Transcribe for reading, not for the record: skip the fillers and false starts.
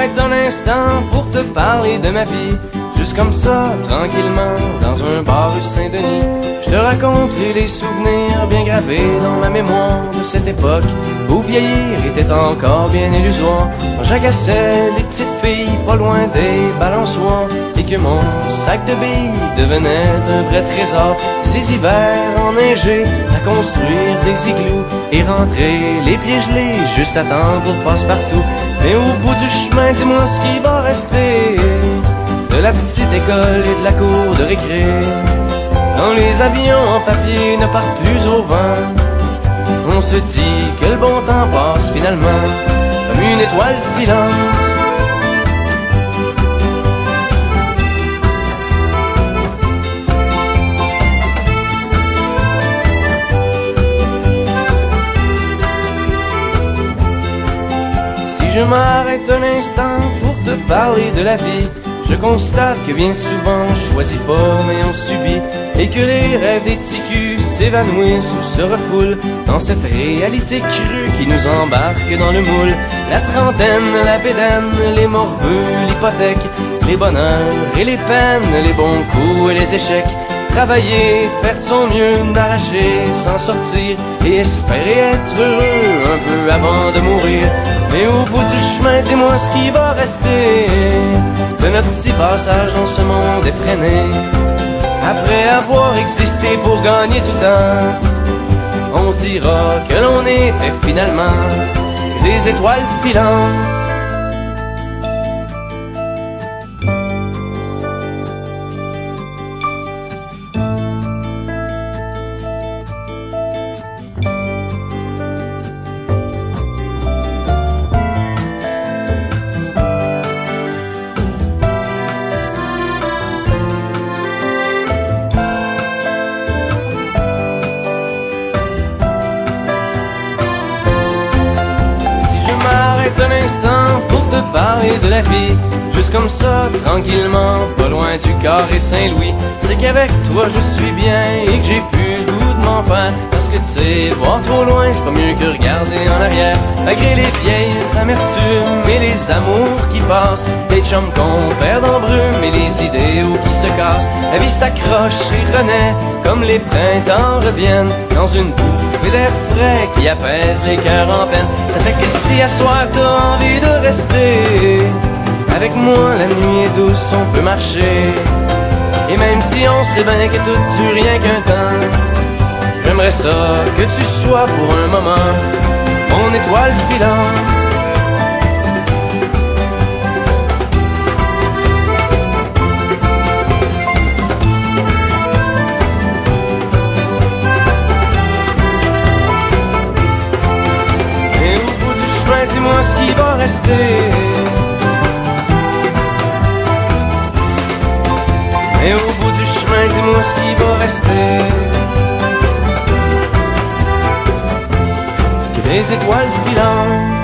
m'arrête un instant pour te parler de ma vie. Juste comme ça, tranquillement, dans un bar rue Saint-Denis, je te raconte les souvenirs bien gravés dans ma mémoire de cette époque où vieillir était encore bien illusoire. Quand j'agaçais les petites filles pas loin des balançoires et que mon sac de billes devenait un vrai trésor. Ces hivers enneigés à construire des igloos et rentrer les pieds gelés juste à temps pour passe-partout. Mais au bout du chemin, dis-moi ce qui va rester de la petite école et de la cour de récré. Quand les avions en papier ne partent plus au vent, on se dit que le bon temps passe finalement comme une étoile filante. Si je m'arrête un instant pour te parler de la vie, je constate que bien souvent on choisit pas mais on subit, et que les rêves des ticus s'évanouissent ou se refoulent dans cette réalité crue qui nous embarque dans le moule. La trentaine, la bédaine, les morveux, l'hypothèque, les bonheurs et les peines, les bons coups et les échecs. Travailler, faire de son mieux, n'arracher, s'en sortir et espérer être heureux un peu avant de mourir. Mais au bout du chemin, dis-moi ce qui va rester de notre petit passage dans ce monde effréné. Après avoir existé pour gagner du temps, on se dira que l'on était finalement des étoiles filantes. Un instant pour te parler de la vie, juste comme ça, tranquillement, pas loin du carré Saint-Louis, c'est qu'avec toi je suis bien et que j'ai plus le goût de m'en faire. Parce que tu sais, voir trop loin c'est pas mieux que regarder en arrière. Malgré les vieilles amertumes et les amours qui passent, les chums qu'on perd en brume et les idéaux qui se cassent, la vie s'accroche et renaît comme les printemps reviennent dans une bouffée d'air frais qui apaise les cœurs en peine. Ça fait que si à soir t'as envie de rester avec moi, la nuit est douce, on peut marcher. Et même si on sait bien que tout dure rien qu'un temps, j'aimerais ça que tu sois pour un moment mon étoile filante. Et au bout du chemin, dis-moi ce qui va rester. Et au bout du chemin, dis-moi ce qui va rester. Que des étoiles filantes.